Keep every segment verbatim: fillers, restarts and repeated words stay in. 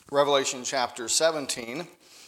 Revelation chapter seventeen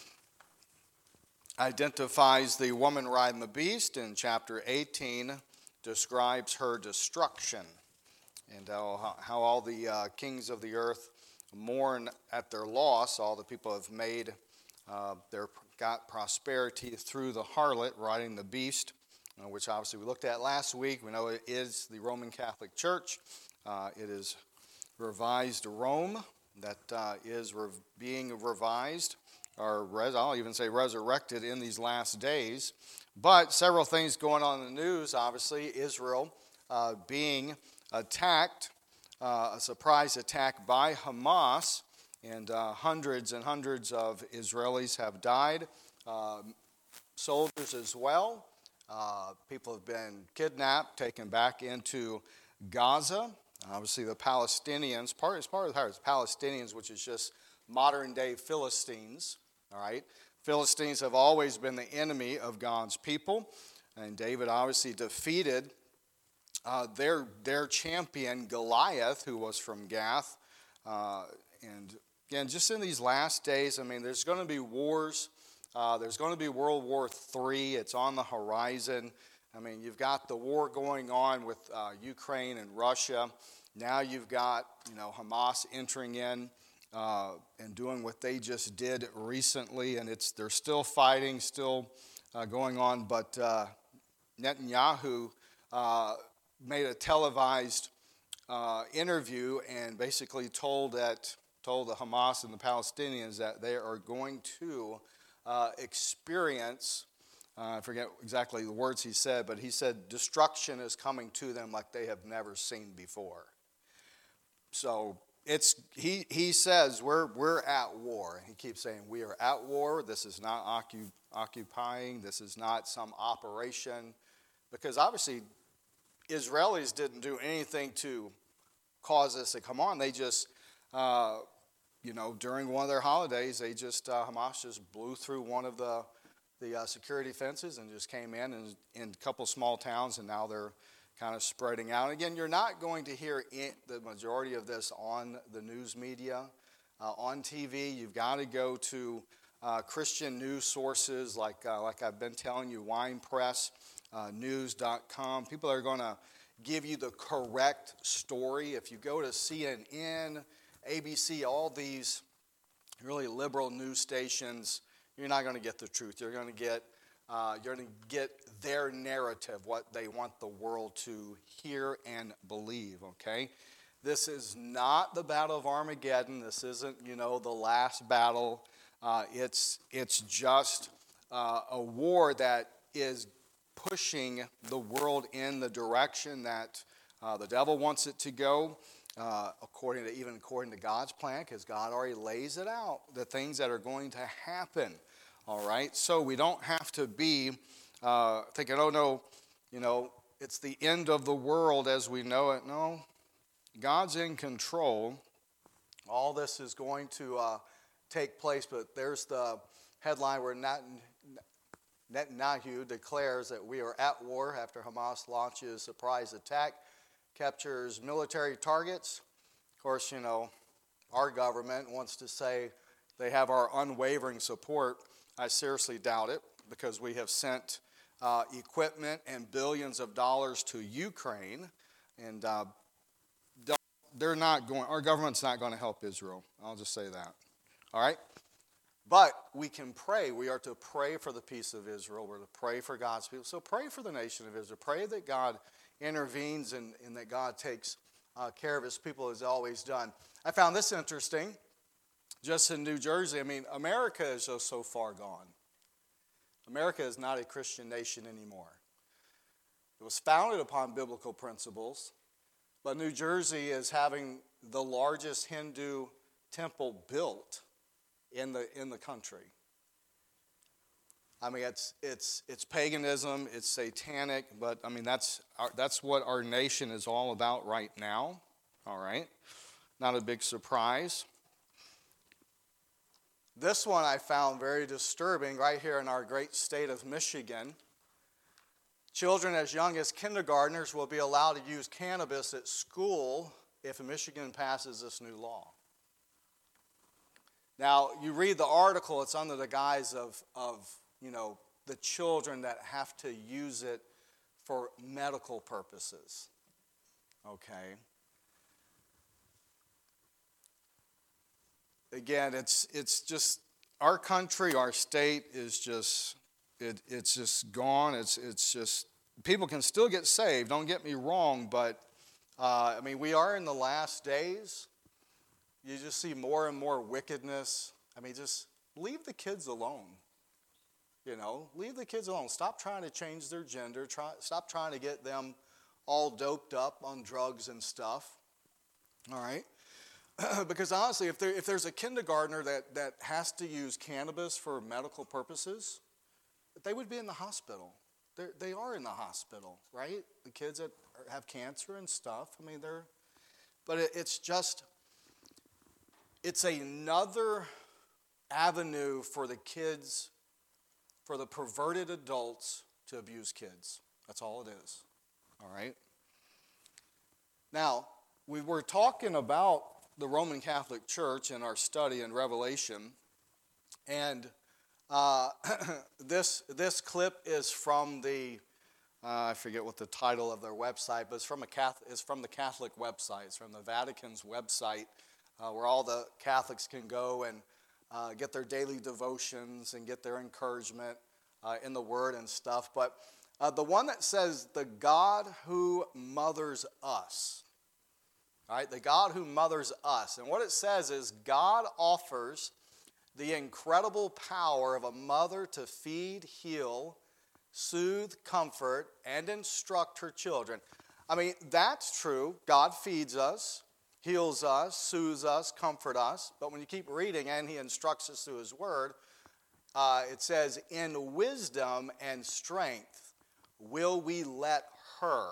identifies the woman riding the beast, and chapter eighteen describes her destruction, and how, how all the uh, kings of the earth mourn at their loss. All the people have made uh, their got prosperity through the harlot riding the beast, uh, which obviously we looked at last week. We know it is the Roman Catholic Church. Uh, it is revised Rome that uh, is re- being revised, or res- I'll even say resurrected in these last days. But several things going on in the news, obviously. Israel uh, being attacked, uh, a surprise attack by Hamas, and uh, hundreds and hundreds of Israelis have died, uh, soldiers as well. Uh, people have been kidnapped, taken back into Gaza. Obviously, the Palestinians, part is part of the heart, Palestinians, which is just modern-day Philistines. All right, Philistines have always been the enemy of God's people, and David obviously defeated uh, their their champion Goliath, who was from Gath. Uh, and again, just in these last days, I mean, there's going to be wars. Uh, there's going to be World War Three. It's on the horizon. I mean, you've got the war going on with uh, Ukraine and Russia. Now you've got, you know, Hamas entering in uh, and doing what they just did recently, and it's they're still fighting, still uh, going on. But uh, Netanyahu uh, made a televised uh, interview and basically told that told the Hamas and the Palestinians that they are going to uh, experience. Uh, I forget exactly the words he said, but he said destruction is coming to them like they have never seen before. So it's he he says we're we're at war. He keeps saying we are at war. This is not occup- occupying. This is not some operation, because obviously Israelis didn't do anything to cause this to come on. They just uh, you know during one of their holidays, they just uh, Hamas just blew through one of the the uh, security fences and just came in and in a couple small towns, and now they're kind of spreading out. And again, you're not going to hear it, the majority of this on the news media, uh, on T V. You've got to go to uh, Christian news sources like uh, like I've been telling you, wine press news dot com. People are going to give you the correct story. If you go to C N N, A B C, all these really liberal news stations, you're not going to get the truth. You're going to get uh, you're going to get their narrative, what they want the world to hear and believe. Okay, this is not the Battle of Armageddon. This isn't you know the last battle. Uh, it's it's just uh, a war that is pushing the world in the direction that uh, the devil wants it to go. Uh, according to even according to God's plan, because God already lays it out, the things that are going to happen. All right, so we don't have to be uh, thinking, oh no, you know, it's the end of the world as we know it. No, God's in control. All this is going to uh, take place, but there's the headline where Netanyahu declares that we are at war after Hamas launches surprise attack, captures military targets. Of course, you know, our government wants to say they have our unwavering support. I seriously doubt it, because we have sent uh, equipment and billions of dollars to Ukraine, and uh, they're not going. Our government's not going to help Israel. I'll just say that. All right, but we can pray. We are to pray for the peace of Israel. We're to pray for God's people. So pray for the nation of Israel. Pray that God intervenes and, and that God takes uh, care of his people, as always done. I found this interesting. Just in New Jersey, I mean, America is just so far gone. America is not a Christian nation anymore. It was founded upon biblical principles, but New Jersey is having the largest Hindu temple built in the in the country. I mean, it's it's it's paganism, it's satanic, but I mean that's our, that's what our nation is all about right now. All right, not a big surprise. This one I found very disturbing right here in our great state of Michigan. Children as young as kindergartners will be allowed to use cannabis at school if Michigan passes this new law. Now, you read the article, it's under the guise of, of, you know, the children that have to use it for medical purposes. Okay. Again, it's it's just, our country, our state is just, it, it's just gone. It's, it's just, people can still get saved, don't get me wrong, but, uh, I mean, we are in the last days. You just see more and more wickedness. I mean, just leave the kids alone. You know, leave the kids alone. Stop trying to change their gender. Try, stop trying to get them all doped up on drugs and stuff. All right? Because honestly, if, there, if there's a kindergartner that, that has to use cannabis for medical purposes, they would be in the hospital. They're, they are in the hospital, right? The kids that have cancer and stuff. I mean, they're, but it, it's just, it's another avenue for the kids, for the perverted adults to abuse kids. That's all it is. All right? Now, we were talking about the Roman Catholic Church in our study in Revelation, and uh, this this clip is from the, uh, I forget what the title of their website, but it's from a Catholic, it's from the Catholic website. It's from the Vatican's website, uh, where all the Catholics can go and uh, get their daily devotions and get their encouragement uh, in the Word and stuff. But uh, the one that says, the God who mothers us. All right, the God who mothers us. And what it says is, God offers the incredible power of a mother to feed, heal, soothe, comfort, and instruct her children. I mean, that's true. God feeds us, heals us, soothes us, comforts us. But when you keep reading, and he instructs us through his word, uh, it says, in wisdom and strength will we let her.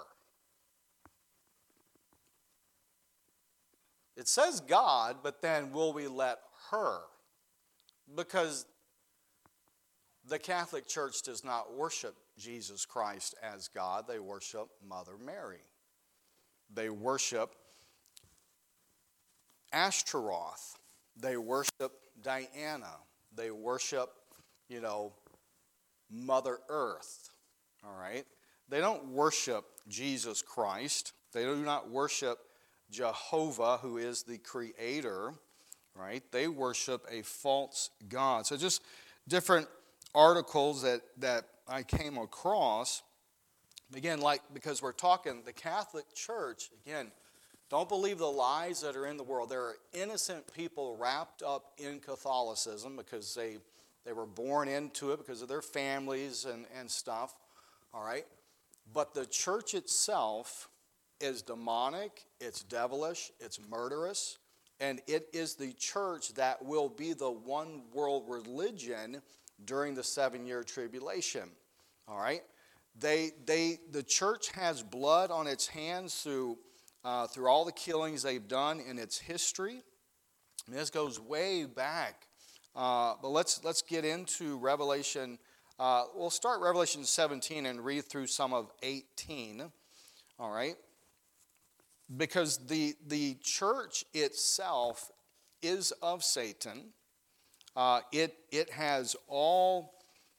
It says God, but then will we let her? Because the Catholic Church does not worship Jesus Christ as God. They worship Mother Mary. They worship Ashtaroth. They worship Diana. They worship, you know, Mother Earth. All right? They don't worship Jesus Christ. They do not worship Jehovah, who is the creator, right? They worship a false god. So just different articles that, that I came across. Again, like, because we're talking the Catholic Church, again, don't believe the lies that are in the world. There are innocent people wrapped up in Catholicism because they, they were born into it because of their families and, and stuff, all right? But the church itself is demonic, it's devilish, it's murderous, and it is the church that will be the one world religion during the seven-year tribulation. All right? They, they, the church has blood on its hands through, uh, through all the killings they've done in its history. And this goes way back. Uh, but let's, let's get into Revelation. Uh, we'll start Revelation seventeen and read through some of eighteen. All right? Because the, the church itself is of Satan. Uh, it, it has all,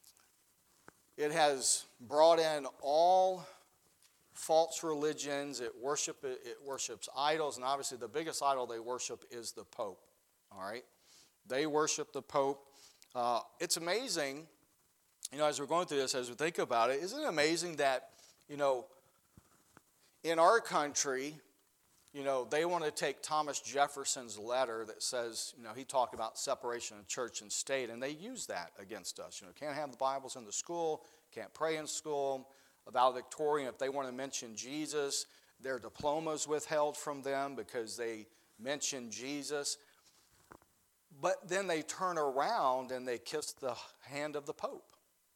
it has brought in all false religions. It, worship, it worships idols, and obviously the biggest idol they worship is the Pope. All right? They worship the Pope. Uh, it's amazing, you know, as we're going through this, as we think about it, isn't it amazing that, you know, in our country, you know, they want to take Thomas Jefferson's letter that says, you know, he talked about separation of church and state, and they use that against us. You know, can't have the Bibles in the school, can't pray in school. Valedictorian, if they want to mention Jesus, their diploma's withheld from them because they mention Jesus. But then they turn around and they kiss the hand of the Pope.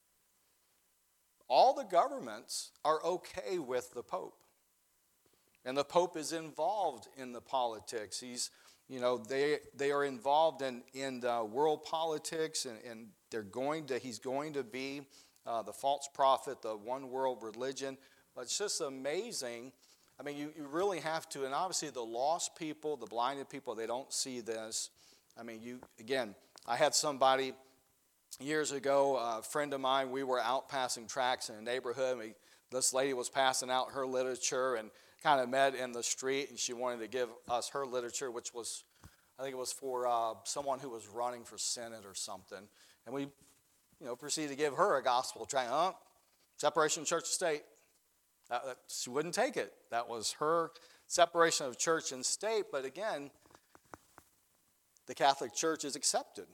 All the governments are okay with the Pope. And the Pope is involved in the politics. He's, you know, they they are involved in in the world politics, and, and they're going to. He's going to be uh, the false prophet, the one world religion. But it's just amazing. I mean, you, you really have to. And obviously, the lost people, the blinded people, they don't see this. I mean, you again, I had somebody years ago, a friend of mine, we were out passing tracts in a neighborhood. And we, this lady was passing out her literature and kind of met in the street, and she wanted to give us her literature, which was, I think it was for uh, someone who was running for Senate or something. And we, you know, proceeded to give her a gospel tract. Huh? Separation of church and state. That, that, she wouldn't take it. That was her separation of church and state. But again, the Catholic Church is accepted.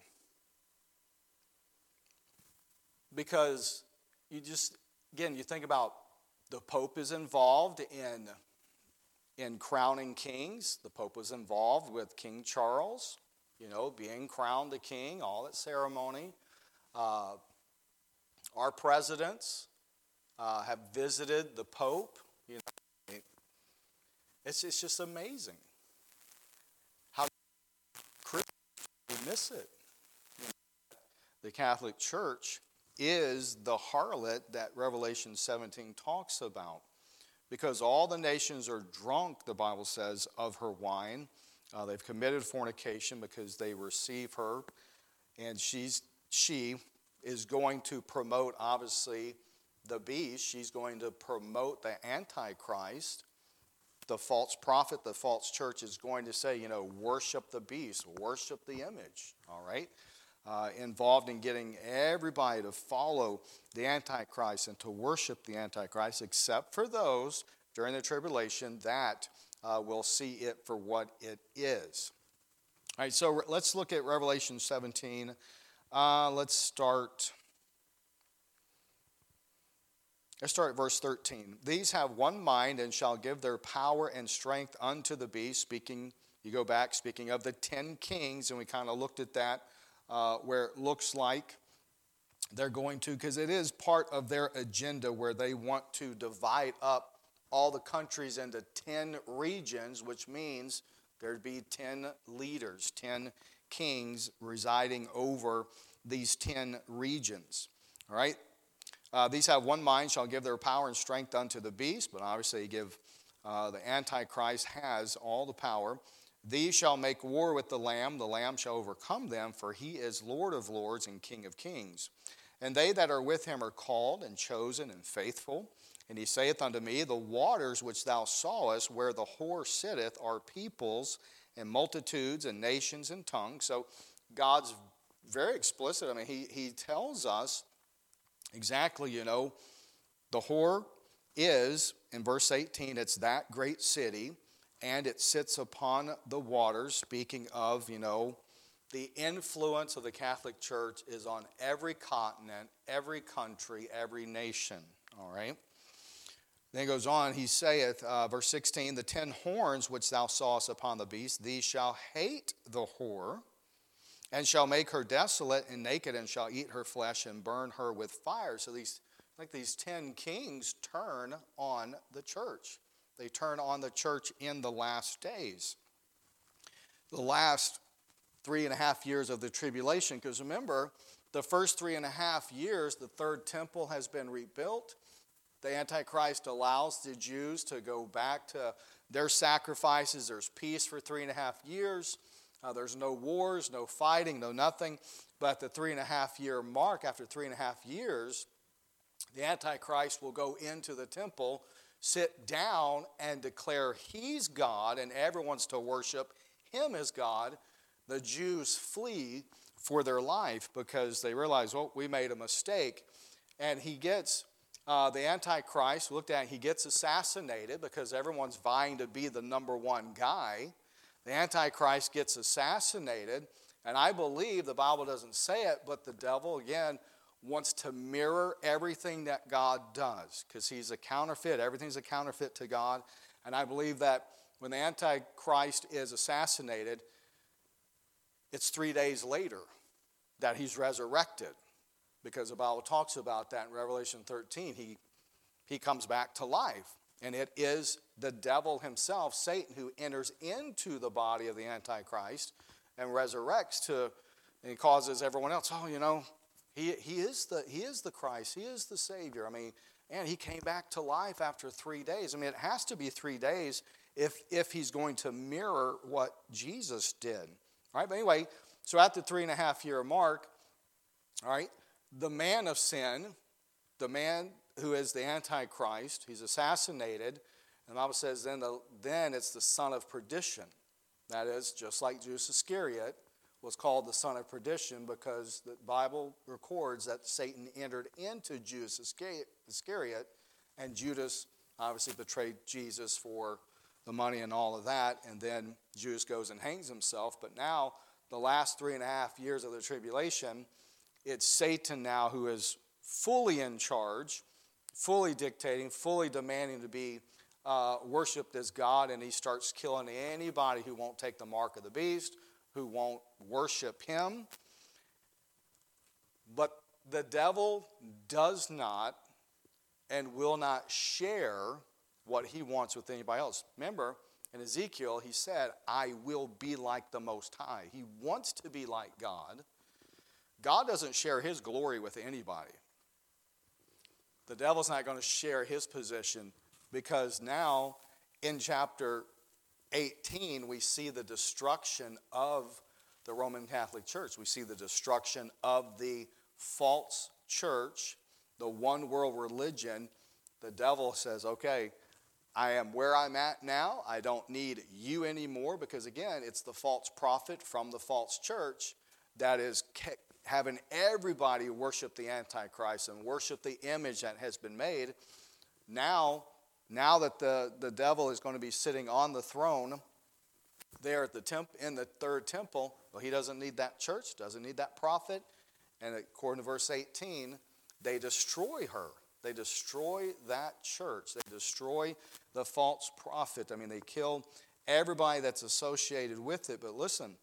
Because you just, again, you think about the Pope is involved in, in crowning kings. The Pope was involved with King Charles, you know, being crowned the king, all that ceremony. Uh, our presidents uh, have visited the Pope. You know, it's, it's just amazing how Christians miss it. You know, the Catholic Church is the harlot that Revelation seventeen talks about. Because all the nations are drunk, the Bible says, of her wine. Uh, they've committed fornication because they receive her. And she's she is going to promote, obviously, the beast. She's going to promote the Antichrist. The false prophet, the false church is going to say, you know, worship the beast, worship the image, all right? Uh, involved in getting everybody to follow the Antichrist and to worship the Antichrist, except for those during the tribulation that uh, will see it for what it is. All right, so let's look at Revelation seventeen. Uh, let's start. Let's start at verse thirteen. These have one mind and shall give their power and strength unto the beast. Speaking, you go back, speaking of the ten kings, and we kind of looked at that. Uh, where it looks like they're going to, because it is part of their agenda where they want to divide up all the countries into ten regions, which means there'd be ten leaders, ten kings residing over these ten regions. All right? Uh, these have one mind, shall give their power and strength unto the beast, but obviously give uh, the Antichrist has all the power. These shall make war with the Lamb. The Lamb shall overcome them, for he is Lord of lords and King of kings. And they that are with him are called and chosen and faithful. And he saith unto me, the waters which thou sawest, where the whore sitteth, are peoples and multitudes and nations and tongues. So God's very explicit. I mean, he, he tells us exactly, you know, the whore is, in verse eighteen, it's that great city, and it sits upon the waters, speaking of, you know, the influence of the Catholic Church is on every continent, every country, every nation, all right? Then it goes on, he saith, uh, verse sixteen, the ten horns which thou sawest upon the beast, these shall hate the whore, and shall make her desolate and naked, and shall eat her flesh and burn her with fire. So these, like these ten kings turn on the church. They turn on the church in the last days. The last three and a half years of the tribulation, because remember, the first three and a half years, the third temple has been rebuilt. The Antichrist allows the Jews to go back to their sacrifices. There's peace for three and a half years. Uh, there's no wars, no fighting, no nothing. But at the three and a half year mark, after three and a half years, the Antichrist will go into the temple, sit down and declare he's God, and everyone's to worship him as God. The Jews flee for their life because they realize, well, we made a mistake. And he gets, uh, the Antichrist, looked at, he gets assassinated because everyone's vying to be the number one guy. The Antichrist gets assassinated, and I believe, the Bible doesn't say it, but the devil, again, wants to mirror everything that God does because he's a counterfeit. Everything's a counterfeit to God. And I believe that when the Antichrist is assassinated, it's three days later that he's resurrected, because the Bible talks about that in Revelation thirteen. He, he comes back to life. And it is the devil himself, Satan, who enters into the body of the Antichrist and resurrects to, and causes everyone else, oh, you know, He, he, is the, he is the Christ. He is the Savior. I mean, and he came back to life after three days. I mean, it has to be three days if, if he's going to mirror what Jesus did. All right, but anyway, so at the three and a half year mark, all right, the man of sin, the man who is the Antichrist, he's assassinated. And the Bible says then, the, then it's the son of perdition. That is, just like Judas Iscariot was called the son of perdition because the Bible records that Satan entered into Judas Iscariot, and Judas obviously betrayed Jesus for the money and all of that, and then Judas goes and hangs himself. But now, the last three and a half years of the tribulation, it's Satan now who is fully in charge, fully dictating, fully demanding to be uh, worshipped as God, and he starts killing anybody who won't take the mark of the beast, who won't worship him. But the devil does not and will not share what he wants with anybody else. Remember, in Ezekiel, he said, I will be like the Most High. He wants to be like God. God doesn't share his glory with anybody. The devil's not going to share his position, because now in chapter eighteen, we see the destruction of the Roman Catholic Church. We see the destruction of the false church, the one world religion. The devil says, okay, I am where I'm at now. I don't need you anymore, because again, it's the false prophet from the false church that is having everybody worship the Antichrist and worship the image that has been made. Now, now that the, the devil is going to be sitting on the throne there at the temp, in the third temple, well, he doesn't need that church, doesn't need that prophet. And according to verse eighteen, they destroy her. They destroy that church. They destroy the false prophet. I mean, they kill everybody that's associated with it. But listen,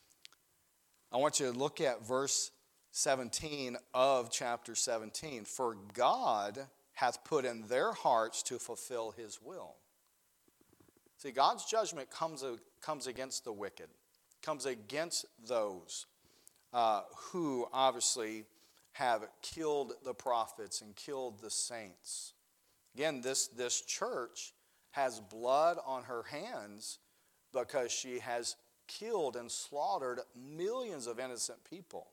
I want you to look at verse seventeen of chapter seventeen. For God hath put in their hearts to fulfill his will. See, God's judgment comes, comes against the wicked, comes against those uh, who obviously have killed the prophets and killed the saints. Again, this, this church has blood on her hands because she has killed and slaughtered millions of innocent people.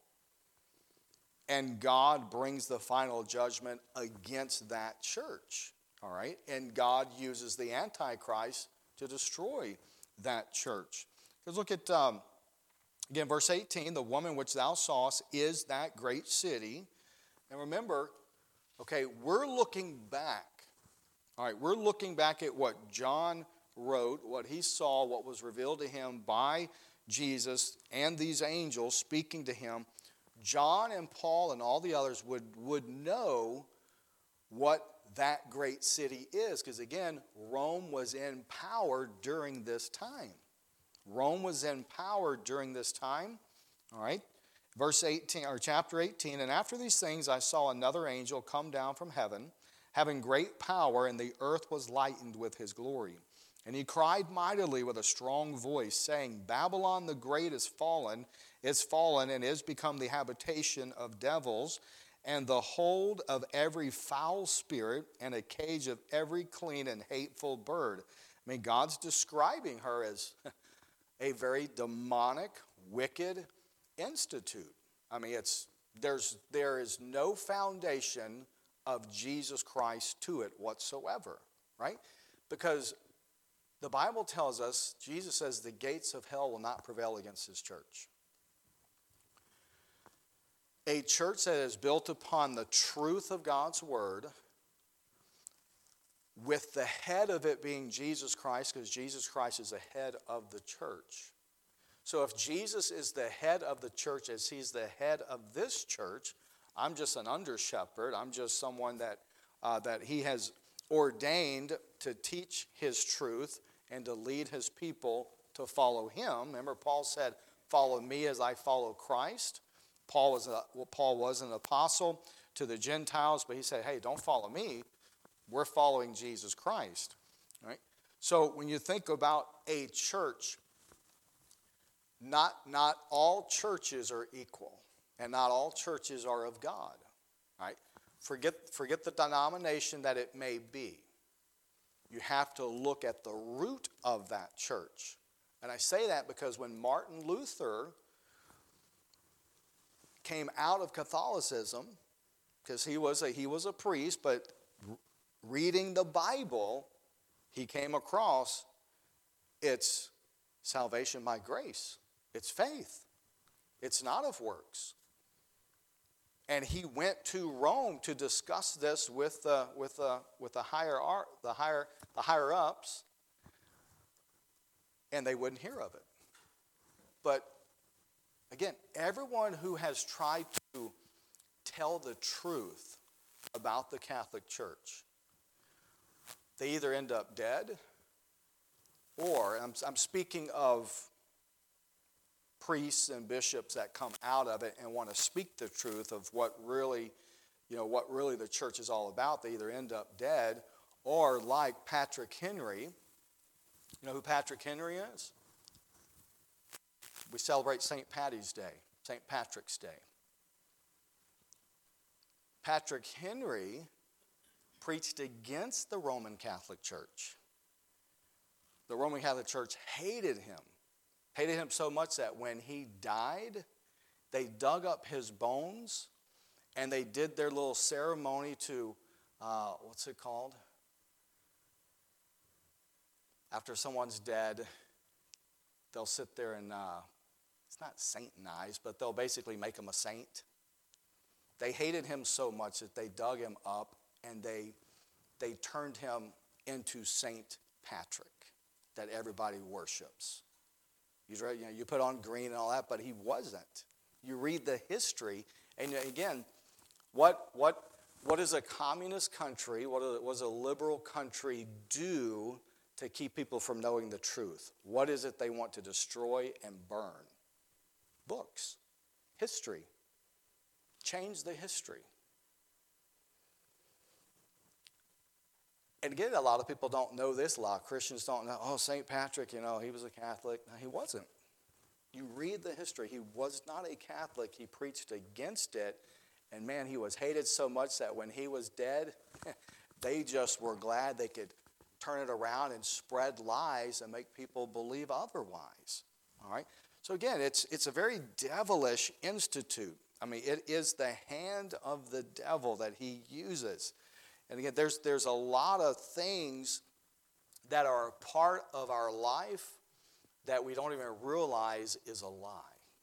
And God brings the final judgment against that church. All right? And God uses the Antichrist to destroy that church. Because look at, um, again, verse eighteen, the woman which thou sawest is that great city. And remember, okay, we're looking back. All right, we're looking back at what John wrote, what he saw, what was revealed to him by Jesus and these angels speaking to him. John and Paul and all the others would, would know what that great city is. Because again, Rome was in power during this time. Rome was in power during this time. All right. Verse eighteen, or chapter eighteen, and after these things I saw another angel come down from heaven, having great power, and the earth was lightened with his glory. And he cried mightily with a strong voice, saying, Babylon the great is fallen, is fallen, and is become the habitation of devils, and the hold of every foul spirit, and a cage of every clean and hateful bird. I mean, God's describing her as a very demonic, wicked institute. I mean, it's there's there is no foundation of Jesus Christ to it whatsoever, right? Because the Bible tells us, Jesus says, the gates of hell will not prevail against his church. A church that is built upon the truth of God's word, with the head of it being Jesus Christ, because Jesus Christ is the head of the church. So if Jesus is the head of the church as he's the head of this church, I'm just an under shepherd. I'm just someone that, uh, that he has ordained to teach his truth and to lead his people to follow him. Remember, Paul said, follow me as I follow Christ. Paul was, a, well, Paul was an apostle to the Gentiles, but he said, hey, don't follow me. We're following Jesus Christ. Right? So when you think about a church, not, not all churches are equal, and not all churches are of God. Right? Forget, forget the denomination that it may be. You have to look at the root of that church. And I say that because when Martin Luther came out of Catholicism, because he was a, he was a priest, but reading the Bible, he came across it's salvation by grace. It's faith. It's not of works. And he went to Rome to discuss this with the with the with the higher art, the higher the higher ups, and they wouldn't hear of it. But again, everyone who has tried to tell the truth about the Catholic Church, they either end up dead, or I'm, I'm speaking of priests and bishops that come out of it and want to speak the truth of what really, you know, what really the church is all about. They either end up dead, or like Patrick Henry. You know who Patrick Henry is? We celebrate Saint Patty's Day, Saint Patrick's Day. Patrick Henry preached against the Roman Catholic Church. The Roman Catholic Church hated him. Hated him so much that when he died, they dug up his bones and they did their little ceremony to, uh, what's it called? After someone's dead, they'll sit there and, uh, it's not saintinize, but they'll basically make him a saint. They hated him so much that they dug him up and they, they turned him into Saint Patrick that everybody worships. You know, you put on green and all that, but he wasn't. You read the history, and again, what what what does a communist country, what does a liberal country do to keep people from knowing the truth? What is it they want to destroy and burn? Books, history. Change the history. And again, a lot of people don't know this. A lot of Christians don't know, oh, Saint Patrick, you know, he was a Catholic. No, he wasn't. You read the history. He was not a Catholic. He preached against it. And man, he was hated so much that when he was dead, they just were glad they could turn it around and spread lies and make people believe otherwise. All right? So again, it's, it's a very devilish institute. I mean, it is the hand of the devil that he uses. And again, there's, there's a lot of things that are a part of our life that we don't even realize is a lie.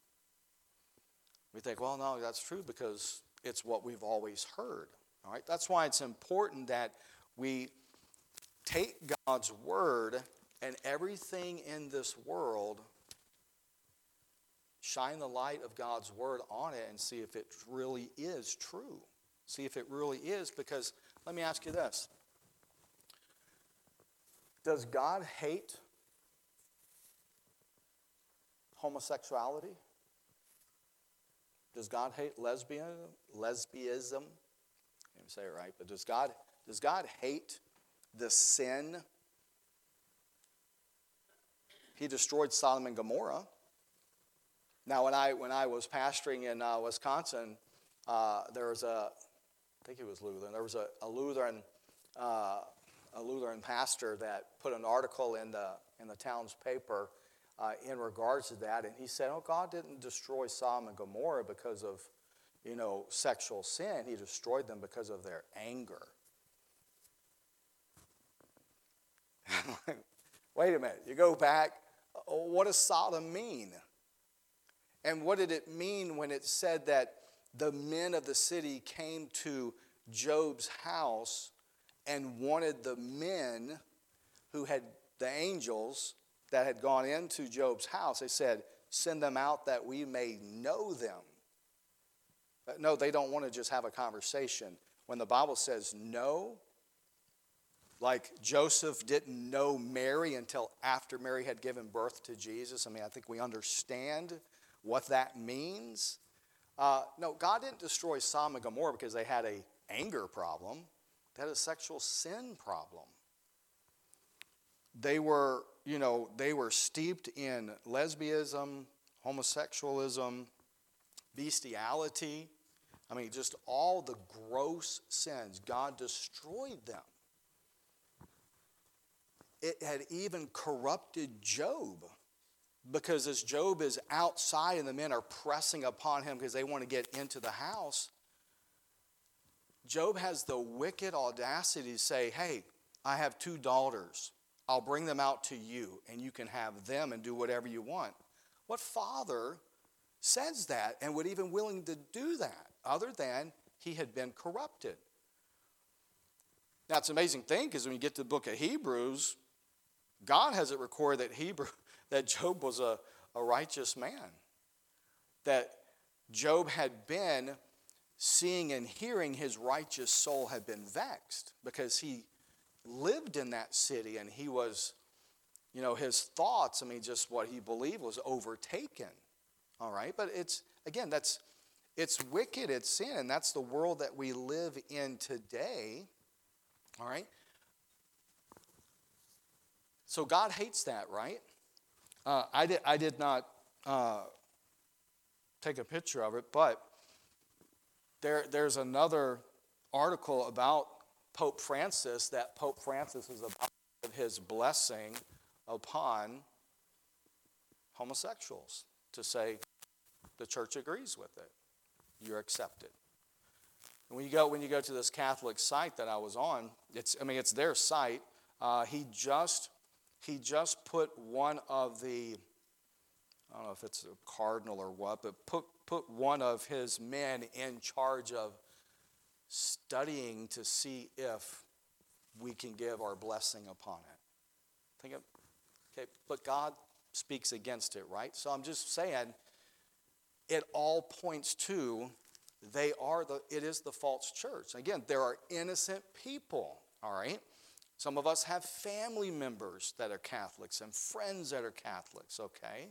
We think, well, no, that's true because it's what we've always heard. All right? That's why it's important that we take God's word and everything in this world, shine the light of God's word on it and see if it really is true. See if it really is, because let me ask you this. Does God hate homosexuality? Does God hate lesbian, lesbianism? I can't say it right, but does God, does God hate the sin? He destroyed Sodom and Gomorrah. Now, when I when I was pastoring in uh, Wisconsin, uh, there was a, I think it was Lutheran. There was a, a Lutheran, uh, a Lutheran pastor that put an article in the in the town's paper uh, in regards to that, and he said, "Oh, God didn't destroy Sodom and Gomorrah because of, you know, sexual sin. He destroyed them because of their anger." Wait a minute. You go back. What does Sodom mean? And what did it mean when it said that the men of the city came to Job's house and wanted the men who had, the angels that had gone into Job's house, they said, send them out that we may know them. But no, they don't want to just have a conversation. When the Bible says know, like Joseph didn't know Mary until after Mary had given birth to Jesus. I mean, I think we understand what that means. Uh, no, God didn't destroy Sodom and Gomorrah because they had a anger problem. They had a sexual sin problem. They were, you know, they were steeped in lesbianism, homosexualism, bestiality. I mean, just all the gross sins. God destroyed them. It had even corrupted Job because as Job is outside and the men are pressing upon him because they want to get into the house, Job has the wicked audacity to say, hey, I have two daughters. I'll bring them out to you, and you can have them and do whatever you want. What father says that and would even willing to do that other than he had been corrupted? Now, it's an amazing thing because when you get to the book of Hebrews, God has it recorded that Hebrew, that Job was a, a righteous man. That Job had been seeing and hearing his righteous soul had been vexed because he lived in that city and he was, you know, his thoughts, I mean, just what he believed was overtaken. All right, but it's, again, that's, it's wicked, it's sin, and that's the world that we live in today. All right? So God hates that, right? Uh, I, did, I did not uh, take a picture of it, but there, there's another article about Pope Francis that Pope Francis is about his blessing upon homosexuals to say the church agrees with it. You're accepted. And when you go when you go to this Catholic site that I was on, it's I mean it's their site. Uh, he just he just put one of the I don't know if it's a cardinal or what, but put put one of his men in charge of studying to see if we can give our blessing upon it. Think of, okay, but God speaks against it, right? So I'm just saying, it all points to they are the it is the false church. Again, there are innocent people, all right? Some of us have family members that are Catholics and friends that are Catholics, okay?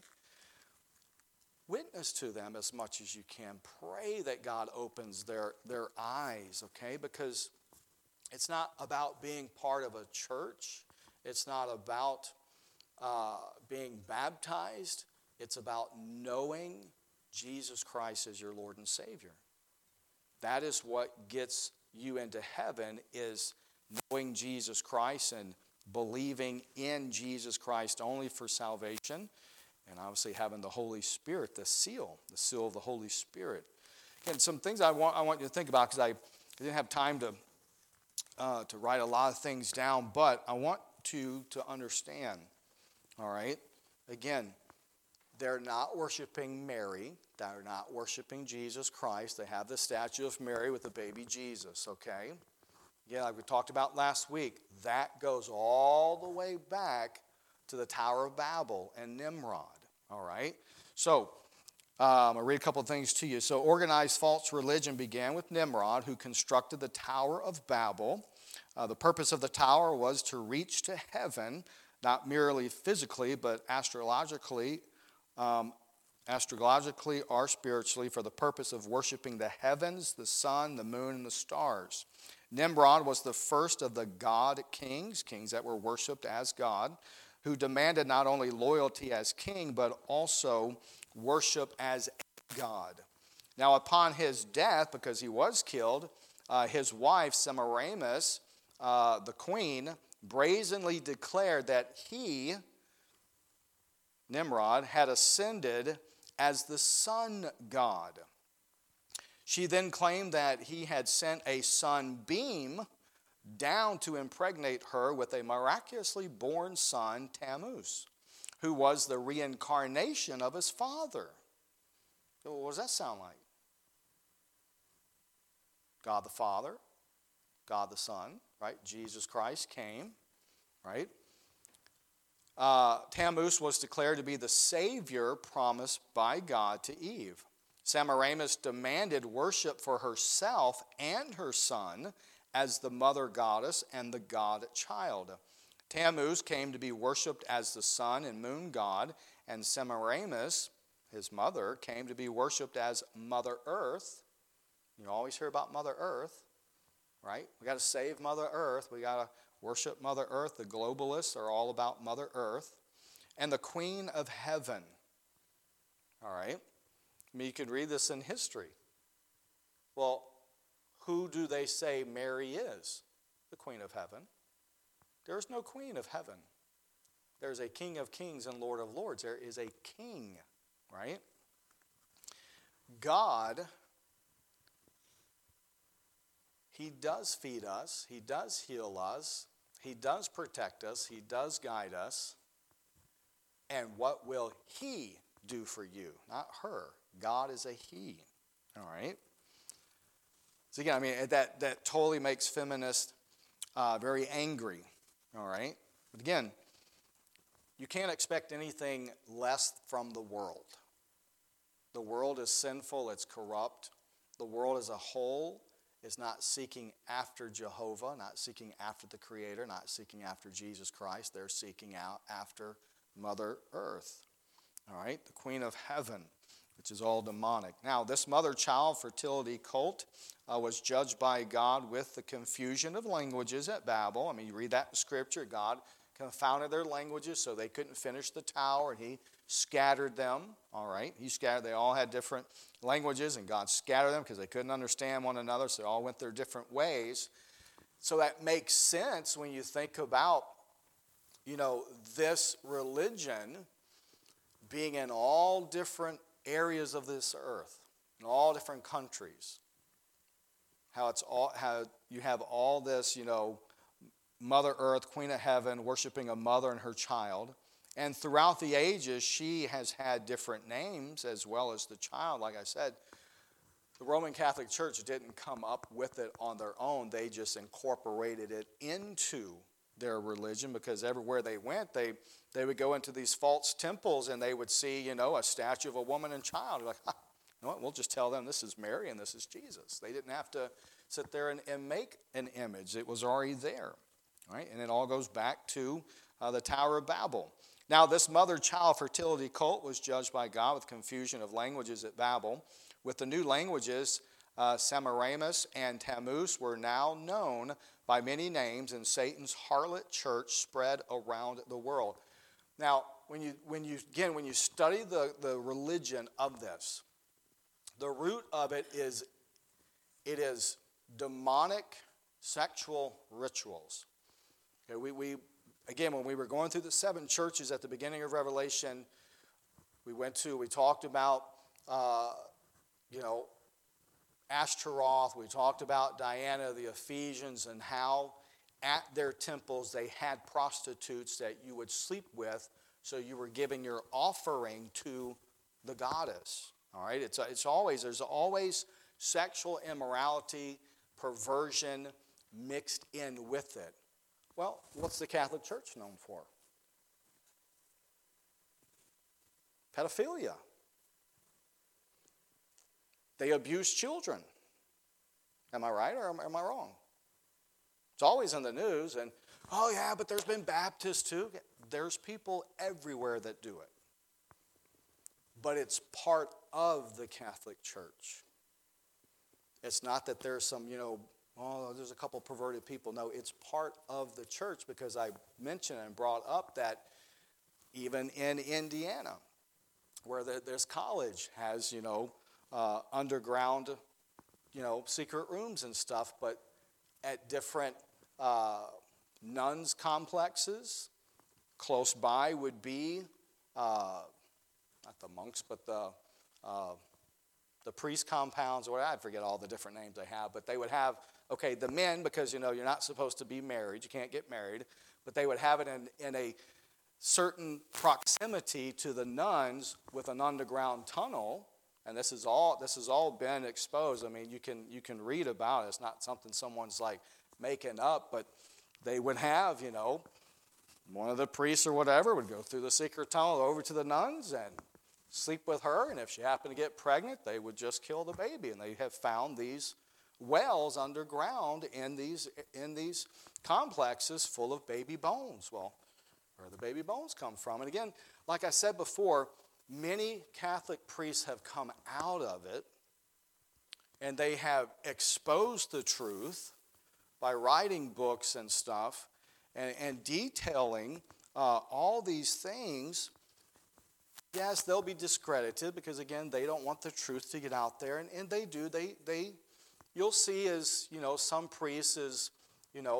Witness to them as much as you can. Pray that God opens their, their eyes, okay? Because it's not about being part of a church. It's not about uh, being baptized. It's about knowing Jesus Christ as your Lord and Savior. That is what gets you into heaven, is knowing Jesus Christ and believing in Jesus Christ only for salvation. And obviously having the Holy Spirit, the seal, the seal of the Holy Spirit. Again, some things I want I want you to think about, because I didn't have time to uh, to write a lot of things down, but I want you to understand, all right? Again, they're not worshiping Mary. They're not worshiping Jesus Christ. They have the statue of Mary with the baby Jesus, okay? Yeah, like we talked about last week, that goes all the way back to the Tower of Babel and Nimrod. All right? So, um, I'll read a couple of things to you. So, organized false religion began with Nimrod, who constructed the Tower of Babel. Uh, the purpose of the tower was to reach to heaven, not merely physically, but astrologically, um, astrologically or spiritually, for the purpose of worshiping the heavens, the sun, the moon, and the stars. Nimrod was the first of the god kings, kings that were worshipped as God, who demanded not only loyalty as king, but also worship as God. Now, upon his death, because he was killed, uh, his wife, Semiramis, uh, the queen, brazenly declared that he, Nimrod, had ascended as the sun god. She then claimed that he had sent a sunbeam down to impregnate her with a miraculously born son, Tammuz, who was the reincarnation of his father. So what does that sound like? God the Father, God the Son, right? Jesus Christ came, right? Uh, Tammuz was declared to be the Savior promised by God to Eve. Semiramis demanded worship for herself and her son as the mother goddess and the god child. Tammuz came to be worshipped as the sun and moon god, and Semiramis, his mother, came to be worshipped as Mother Earth. You always hear about Mother Earth, right? We got to save Mother Earth. We got to worship Mother Earth. The globalists are all about Mother Earth. And the Queen of Heaven. All right? I mean, you could read this in history. Well, who do they say Mary is? The Queen of Heaven. There is no Queen of Heaven. There's a King of Kings and Lord of Lords. There is a king, right? God, he does feed us. He does heal us. He does protect us. He does guide us. And what will he do for you? Not her. God is a he. All right? So again, I mean, that, that totally makes feminists uh, very angry. All right? But again, you can't expect anything less from the world. The world is sinful. It's corrupt. The world as a whole is not seeking after Jehovah, not seeking after the Creator, not seeking after Jesus Christ. They're seeking out after Mother Earth. All right? The Queen of Heaven, which is all demonic. Now, this mother-child fertility cult uh, was judged by God with the confusion of languages at Babel. I mean, you read that in Scripture. God confounded their languages so they couldn't finish the tower, and he scattered them. All right? He scattered. They all had different languages, and God scattered them because they couldn't understand one another, so they all went their different ways. So that makes sense when you think about, you know, this religion being in all different areas of this earth, in all different countries. How it's all, how you have all this, you know, Mother Earth, Queen of Heaven, worshiping a mother and her child. And throughout the ages, she has had different names as well as the child. Like I said, the Roman Catholic Church didn't come up with it on their own. They just incorporated it into their religion, because everywhere they went, they, they would go into these false temples and they would see, you know, a statue of a woman and child. Like, ah, you know what, we'll just tell them this is Mary and this is Jesus. They didn't have to sit there and, and make an image. It was already there. Right? And it all goes back to uh, the Tower of Babel. Now, this mother-child fertility cult was judged by God with confusion of languages at Babel. With the new languages, uh, Semiramis and Tammuz were now known by many names, and Satan's harlot church spread around the world. Now, when you, when you again, when you study the, the religion of this, the root of it is, it is demonic sexual rituals. Okay, we, we, again, when we were going through the seven churches at the beginning of Revelation, we went to, we talked about, uh, you know, Ashtaroth. We talked about Diana, the Ephesians, and how at their temples they had prostitutes that you would sleep with, so you were giving your offering to the goddess. All right, it's, it's always, there's always sexual immorality, perversion mixed in with it. Well, what's the Catholic Church known for? Pedophilia. They abuse children. Am I right or am, am I wrong? It's always in the news, and, oh yeah, but there's been Baptists too. There's people everywhere that do it. But it's part of the Catholic Church. It's not that there's some, you know, oh, there's a couple perverted people. No, it's part of the church, because I mentioned and brought up that even in Indiana, where the, this college has, you know, uh, underground, you know, secret rooms and stuff, but at different uh, nuns complexes, close by would be, uh, not the monks, but the uh, the priest compounds, or I forget all the different names they have, but they would have, okay, the men, because, you know, you're not supposed to be married, you can't get married, but they would have it in, in a certain proximity to the nuns with an underground tunnel, and this is all this has all been exposed. I mean, you can you can read about it. It's not something someone's like making up, but they would have, you know, one of the priests or whatever would go through the secret tunnel over to the nuns and sleep with her, and if she happened to get pregnant, they would just kill the baby. And they have found these wells underground in these in these complexes full of baby bones. Well, where do the baby bones come from? And again, like I said before, many Catholic priests have come out of it, and they have exposed the truth by writing books and stuff and, and detailing uh, all these things. Yes, they'll be discredited because, again, they don't want the truth to get out there, and, and they do. They, they, you'll see as, you know, some priests is, you know,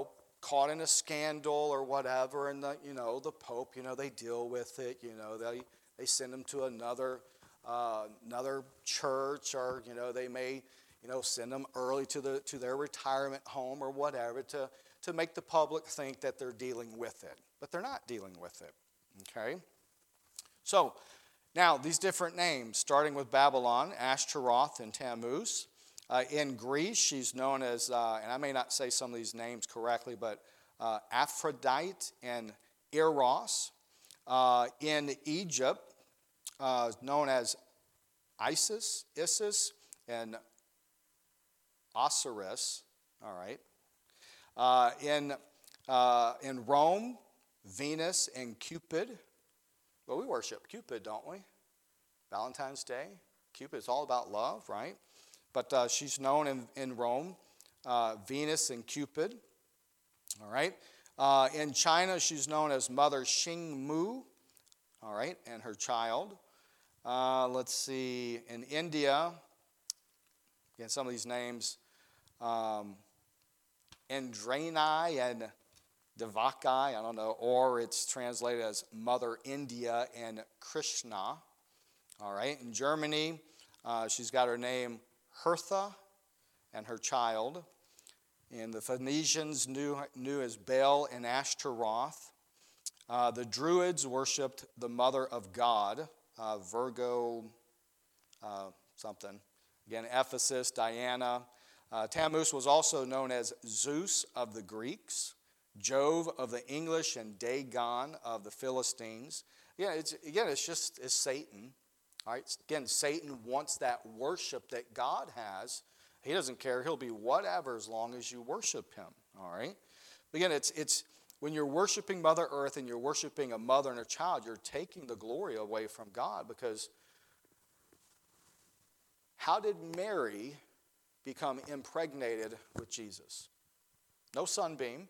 caught in a scandal or whatever, and the, you know, the Pope, you know, they deal with it. You know, they they send them to another uh, another church, or you know, they may, you know, send them early to the to their retirement home or whatever to to make the public think that they're dealing with it, but they're not dealing with it. Okay, so now these different names, starting with Babylon, Ashtaroth, and Tammuz. Uh, in Greece, she's known as, uh, and I may not say some of these names correctly, but uh, Aphrodite and Eros. Uh, in Egypt, uh, known as Isis, Isis, and Osiris. All right. Uh, in uh, in Rome, Venus and Cupid. Well, we worship Cupid, don't we? Valentine's Day. Cupid is all about love, right? But uh, she's known in, in Rome, uh, Venus and Cupid. All right. Uh, in China, she's known as Mother Xingmu. All right, and her child. Uh, let's see. In India, again, some of these names, um, Indrani and Devakai, I don't know, or it's translated as Mother India and Krishna. All right. In Germany, uh, she's got her name Hertha and her child. And the Phoenicians knew, knew as Baal and Ashtaroth. Uh, the Druids worshipped the Mother of God, uh, Virgo uh, something. Again, Ephesus, Diana. Uh, Tammuz was also known as Zeus of the Greeks, Jove of the English, and Dagon of the Philistines. Yeah, it's, again, it's just it's Satan. All right? Again, Satan wants that worship that God has. He doesn't care. He'll be whatever as long as you worship him. All right? But again, it's it's when you're worshiping Mother Earth and you're worshiping a mother and a child, you're taking the glory away from God, because how did Mary become impregnated with Jesus? No sunbeam,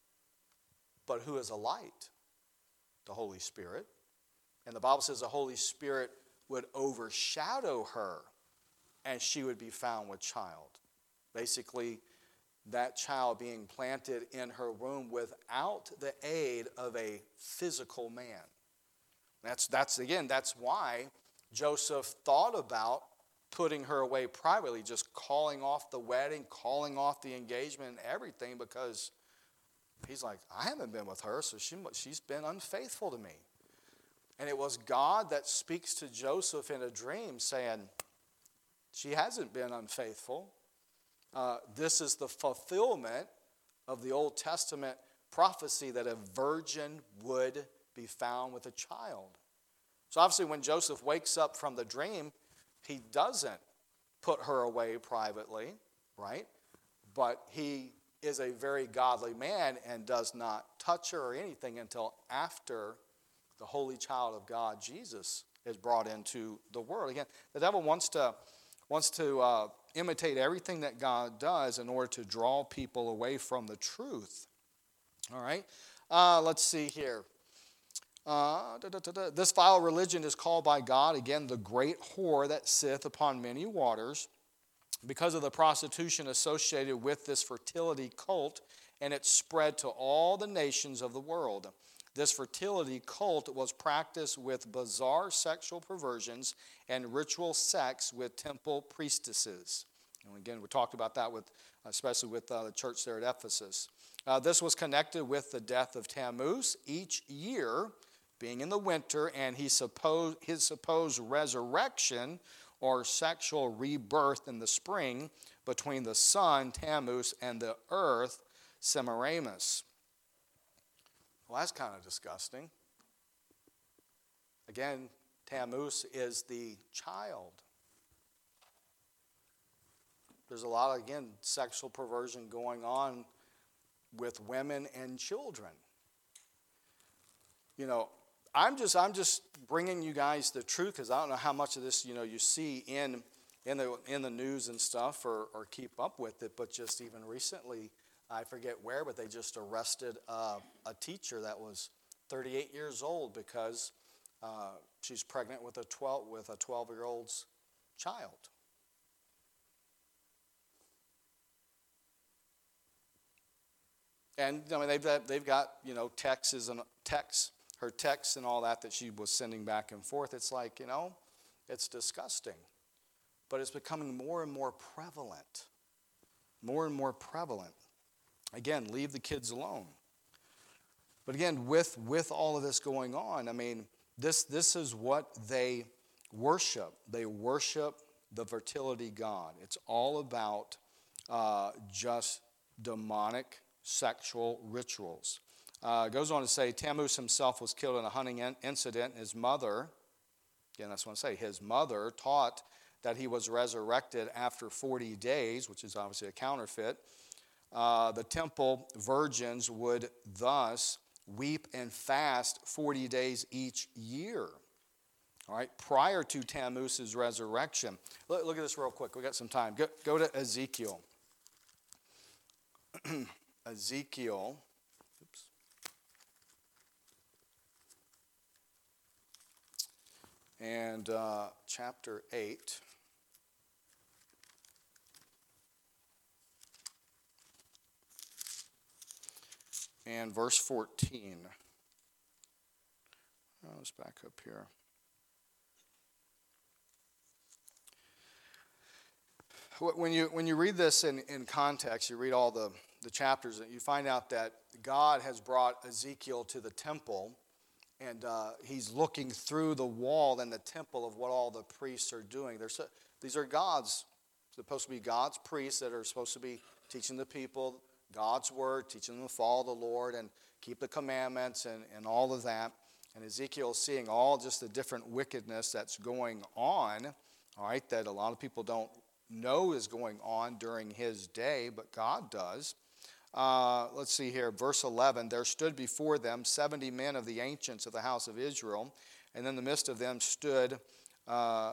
but who is a light? The Holy Spirit. And the Bible says the Holy Spirit would overshadow her and she would be found with child. Basically, that child being planted in her womb without the aid of a physical man. That's, that's again, that's why Joseph thought about putting her away privately, just calling off the wedding, calling off the engagement and everything, because he's like, I haven't been with her, so she, she's been unfaithful to me. And it was God that speaks to Joseph in a dream saying, she hasn't been unfaithful. Uh, this is the fulfillment of the Old Testament prophecy that a virgin would be found with a child. So obviously when Joseph wakes up from the dream, he doesn't put her away privately, right? But he is a very godly man and does not touch her or anything until after the holy child of God, Jesus, is brought into the world. Again, the devil wants to wants to uh, imitate everything that God does in order to draw people away from the truth. All right? Uh, let's see here. Uh, da, da, da, da. This vile religion is called by God, again, the great whore that sitteth upon many waters, because of the prostitution associated with this fertility cult, and it spread to all the nations of the world. This fertility cult was practiced with bizarre sexual perversions and ritual sex with temple priestesses. And again, we talked about that with, especially with uh, the church there at Ephesus. Uh, this was connected with the death of Tammuz each year, being in the winter, and he supposed, his supposed resurrection or sexual rebirth in the spring between the sun, Tammuz, and the earth, Semiramis. Well, that's kind of disgusting. Again, Tammuz is the child. There's a lot of, again, sexual perversion going on with women and children. You know, I'm just I'm just bringing you guys the truth, because I don't know how much of this, you know, you see in in the in the news and stuff, or, or keep up with it. But just even recently, I forget where, but they just arrested uh, a teacher that was thirty-eight years old because uh, she's pregnant with a twelve with a twelve-year-old's child. And I mean, they've got, they've got you know texts and texts, her texts and all that that she was sending back and forth. It's like, you know, it's disgusting, but it's becoming more and more prevalent, more and more prevalent. Again, leave the kids alone. But again, with with all of this going on, I mean, this this is what they worship. They worship the fertility god. It's all about uh, just demonic sexual rituals. Uh, it goes on to say, Tammuz himself was killed in a hunting in- incident. His mother, again, that's what I say, his mother taught that he was resurrected after forty days, which is obviously a counterfeit. Uh, the temple virgins would thus weep and fast forty days each year. All right, prior to Tammuz's resurrection. Look, look at this real quick. We got some time. Go, go to Ezekiel. Ezekiel. Oops. And uh, chapter eight. And verse fourteen. Oh, let's back up here. When you when you read this in, in context, you read all the, the chapters, you find out that God has brought Ezekiel to the temple, and uh, he's looking through the wall in the temple of what all the priests are doing. They're so, these are God's, supposed to be God's priests that are supposed to be teaching the people God's word, teaching them to follow the Lord and keep the commandments and, and all of that. And Ezekiel is seeing all just the different wickedness that's going on, all right, that a lot of people don't know is going on during his day, but God does. Uh, let's see here, verse eleven, there stood before them seventy men of the ancients of the house of Israel, and in the midst of them stood uh,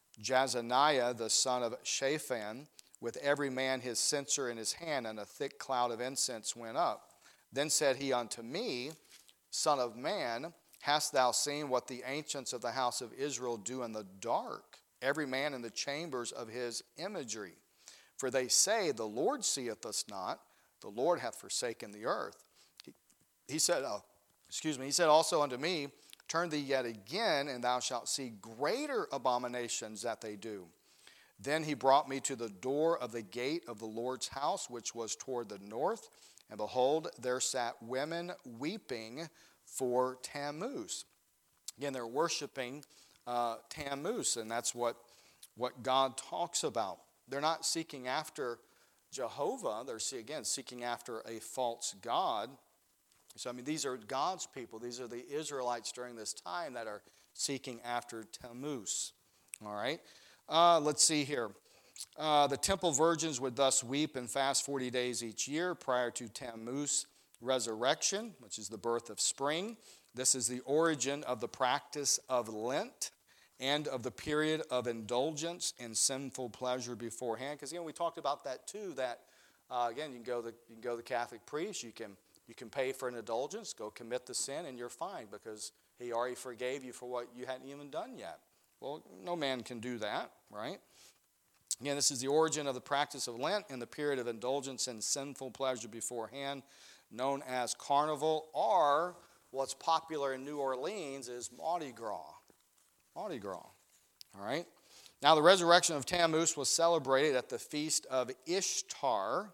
Jazaniah, the son of Shaphan, with every man his censer in his hand, and a thick cloud of incense went up. Then said he unto me, Son of man, hast thou seen what the ancients of the house of Israel do in the dark, every man in the chambers of his imagery? For they say, the Lord seeth us not, the Lord hath forsaken the earth. He, he said, uh, excuse me, he said also unto me, turn thee yet again, and thou shalt see greater abominations that they do. Then he brought me to the door of the gate of the Lord's house, which was toward the north, and behold, there sat women weeping for Tammuz. Again, they're worshiping uh, Tammuz, and that's what, what God talks about. They're not seeking after Jehovah. They're, see, again, seeking after a false god. So, I mean, these are God's people. These are the Israelites during this time that are seeking after Tammuz. All right? Uh, let's see here. Uh, the temple virgins would thus weep and fast forty days each year prior to Tammuz resurrection, which is the birth of spring. This is the origin of the practice of Lent and of the period of indulgence in sinful pleasure beforehand. Because, you know, we talked about that too, that, uh, again, you can go to the, you can go to the Catholic priest, you can, you can pay for an indulgence, go commit the sin, and you're fine because he already forgave you for what you hadn't even done yet. Well, no man can do that, right? Again, this is the origin of the practice of Lent and the period of indulgence in sinful pleasure beforehand, known as Carnival, or what's popular in New Orleans is Mardi Gras. Mardi Gras, all right? Now, the resurrection of Tammuz was celebrated at the feast of Ishtar,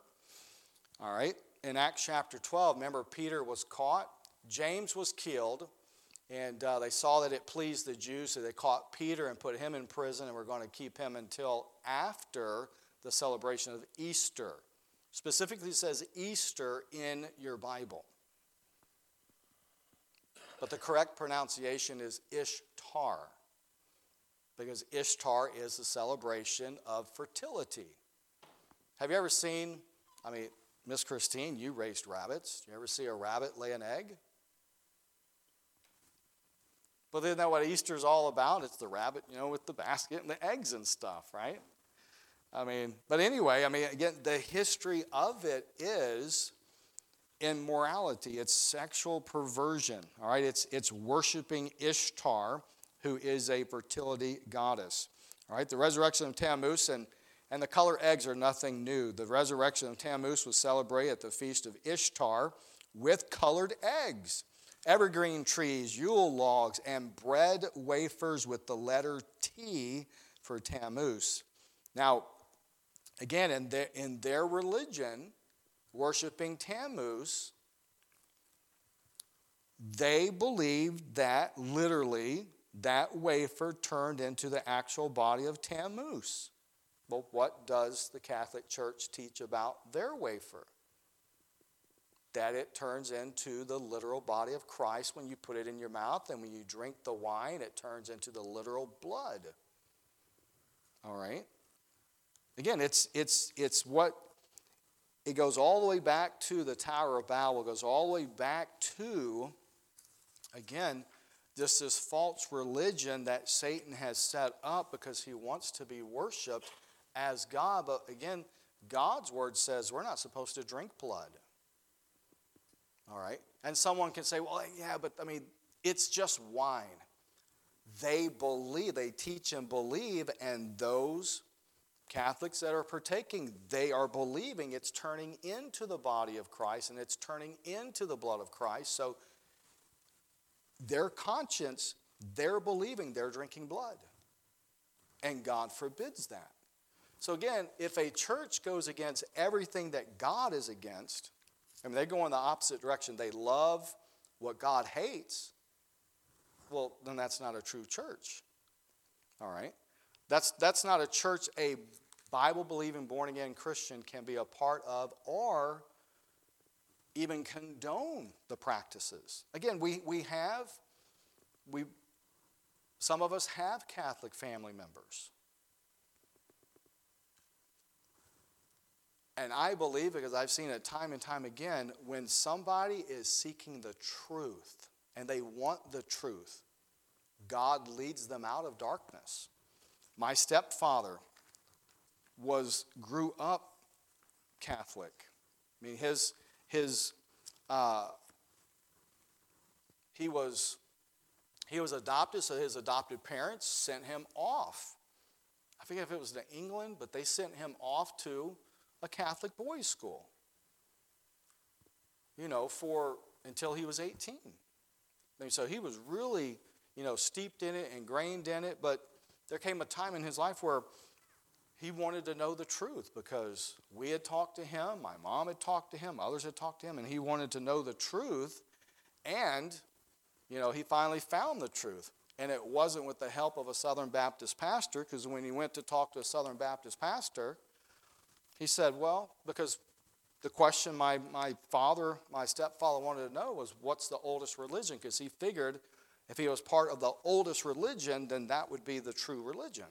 all right? In Acts chapter twelve, remember Peter was caught, James was killed, and uh, they saw that it pleased the Jews, so they caught Peter and put him in prison, and were going to keep him until after the celebration of Easter. Specifically says Easter in your Bible. But the correct pronunciation is Ishtar, because Ishtar is the celebration of fertility. Have you ever seen, I mean, Miss Christine, you raised rabbits. Did you ever see a rabbit lay an egg? But isn't that what Easter's all about? It's the rabbit, you know, with the basket and the eggs and stuff, right? I mean, but anyway, I mean, again, the history of it is immorality. It's sexual perversion, all right? It's, it's worshiping Ishtar, who is a fertility goddess, all right? The resurrection of Tammuz, and, And the colored eggs are nothing new. The resurrection of Tammuz was celebrated at the feast of Ishtar with colored eggs, evergreen trees, Yule logs, and bread wafers with the letter T for Tammuz. Now, again, in their, in their religion, worshiping Tammuz, they believed that literally that wafer turned into the actual body of Tammuz. Well, what does the Catholic Church teach about their wafer? That it turns into the literal body of Christ when you put it in your mouth, and when you drink the wine, it turns into the literal blood. All right? Again, it's it's it's what it goes all the way back to the Tower of Babel. It goes all the way back to, again, just this false religion that Satan has set up because he wants to be worshipped as God. But again, God's word says we're not supposed to drink blood. All right? And someone can say, well, yeah, but I mean, it's just wine. They believe, they teach and believe, and those Catholics that are partaking, they are believing it's turning into the body of Christ and it's turning into the blood of Christ. So their conscience, they're believing they're drinking blood. And God forbids that. So again, if a church goes against everything that God is against, I mean, they go in the opposite direction. They love what God hates. Well, then that's not a true church. All right? That's, that's not a church a Bible-believing, born-again Christian can be a part of or even condone the practices. Again, we, we have, we, some of us have Catholic family members. And I believe, because I've seen it time and time again, when somebody is seeking the truth and they want the truth, God leads them out of darkness. My stepfather was grew up Catholic. I mean, his his uh, he was he was adopted, so his adopted parents sent him off. I forget if it was to England, but they sent him off to a Catholic boys' school. You know, for until he was eighteen. I mean, so he was really, you know, steeped in it, ingrained in it. But there came a time in his life where he wanted to know the truth because we had talked to him, my mom had talked to him, others had talked to him, and he wanted to know the truth. And, you know, he finally found the truth. And it wasn't with the help of a Southern Baptist pastor, because when he went to talk to a Southern Baptist pastor, he said, well, because the question my, my father, my stepfather wanted to know was, what's the oldest religion? Because he figured if he was part of the oldest religion, then that would be the true religion.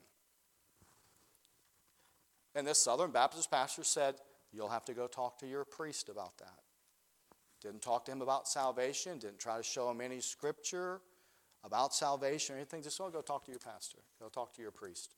And this Southern Baptist pastor said, you'll have to go talk to your priest about that. Didn't talk to him about salvation, didn't try to show him any scripture about salvation or anything. Just oh, go talk to your pastor. Go talk to your priest.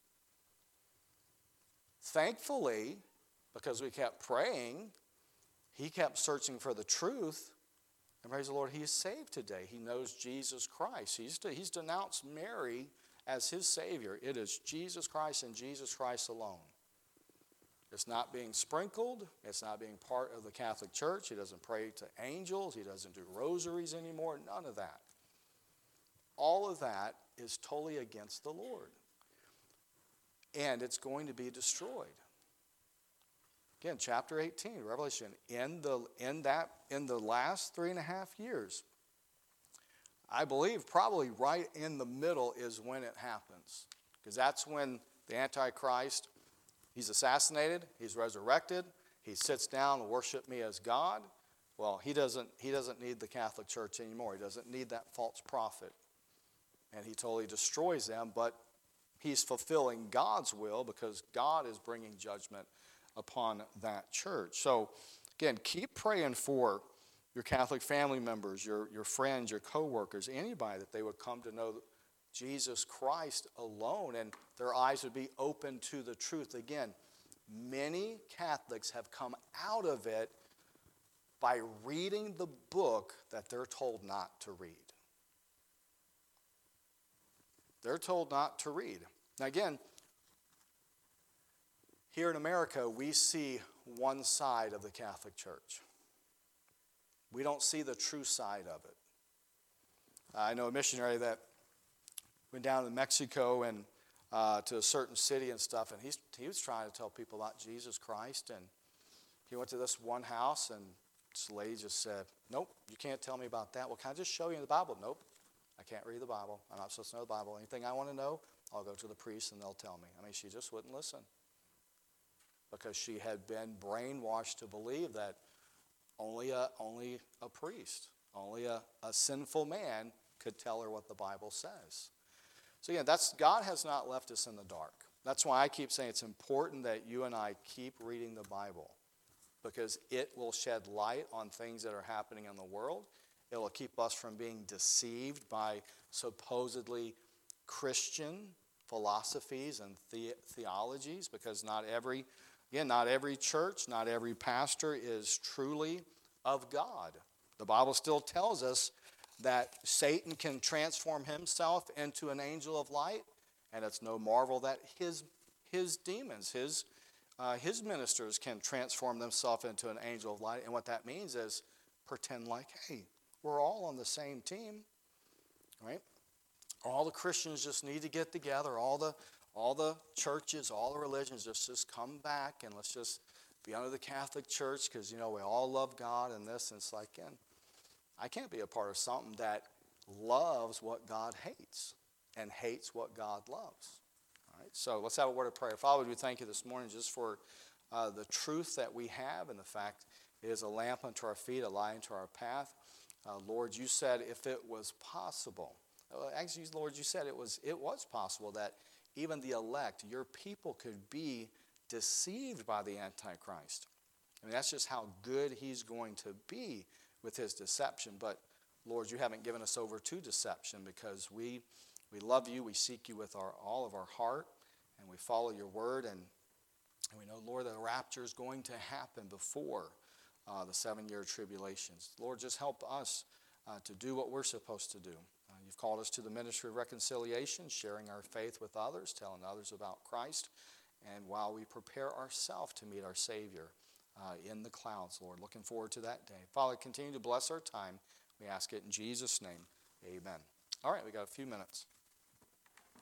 Thankfully, because we kept praying, he kept searching for the truth. And praise the Lord, he is saved today. He knows Jesus Christ. He's, he's denounced Mary as his Savior. It is Jesus Christ and Jesus Christ alone. It's not being sprinkled. It's not being part of the Catholic Church. He doesn't pray to angels. He doesn't do rosaries anymore. None of that. All of that is totally against the Lord. And it's going to be destroyed. Again, chapter eighteen, Revelation, in the in that in the last three and a half years, I believe probably right in the middle is when it happens. Because that's when the Antichrist, he's assassinated, he's resurrected, he sits down and worship me as God. Well, he doesn't he doesn't need the Catholic Church anymore. He doesn't need that false prophet. And he totally destroys them, but he's fulfilling God's will because God is bringing judgment upon that church. So, again, keep praying for your Catholic family members, your, your friends, your co-workers, anybody, that they would come to know Jesus Christ alone and their eyes would be open to the truth. Again, many Catholics have come out of it by reading the book that they're told not to read. They're told not to read. Now, again, Here in America, we see one side of the Catholic Church. We don't see the true side of it. I know a missionary that went down to Mexico and uh, to a certain city and stuff, and he's, he was trying to tell people about Jesus Christ, and he went to this one house, and this lady just said, nope, you can't tell me about that. Well, can I just show you in the Bible? Nope, I can't read the Bible. I'm not supposed to know the Bible. Anything I want to know, I'll go to the priest, and they'll tell me. I mean, she just wouldn't listen because she had been brainwashed to believe that only a, only a priest, only a, a sinful man could tell her what the Bible says. So again, that's, God has not left us in the dark. That's why I keep saying it's important that you and I keep reading the Bible, because it will shed light on things that are happening in the world. It will keep us from being deceived by supposedly Christian philosophies and the- theologies, because not every, again, not every church, not every pastor is truly of God. The Bible still tells us that Satan can transform himself into an angel of light, and it's no marvel that his his demons, his uh, his ministers can transform themselves into an angel of light. And what that means is pretend like, hey, we're all on the same team, right? All the Christians just need to get together. All the all the churches, all the religions, just just come back and let's just be under the Catholic Church because you know we all love God and this. And it's like, and I can't be a part of something that loves what God hates and hates what God loves. All right, so let's have a word of prayer. Father, we thank you this morning just for uh, the truth that we have and the fact it is a lamp unto our feet, a light unto our path. Uh, Lord, you said if it was possible, actually, Lord, you said it was it was possible that even the elect, your people, could be deceived by the Antichrist. I mean, that's just how good he's going to be with his deception. But Lord, you haven't given us over to deception because we we love you, we seek you with our all of our heart, and we follow your word, and, and we know, Lord, the rapture is going to happen before uh, the seven-year tribulations. Lord, just help us uh, to do what we're supposed to do. Uh, you've called us to the ministry of reconciliation, sharing our faith with others, telling others about Christ, and while we prepare ourselves to meet our Savior Uh, in the clouds, Lord. Looking forward to that day. Father, continue to bless our time. We ask it in Jesus' name. Amen. All right, we got a few minutes.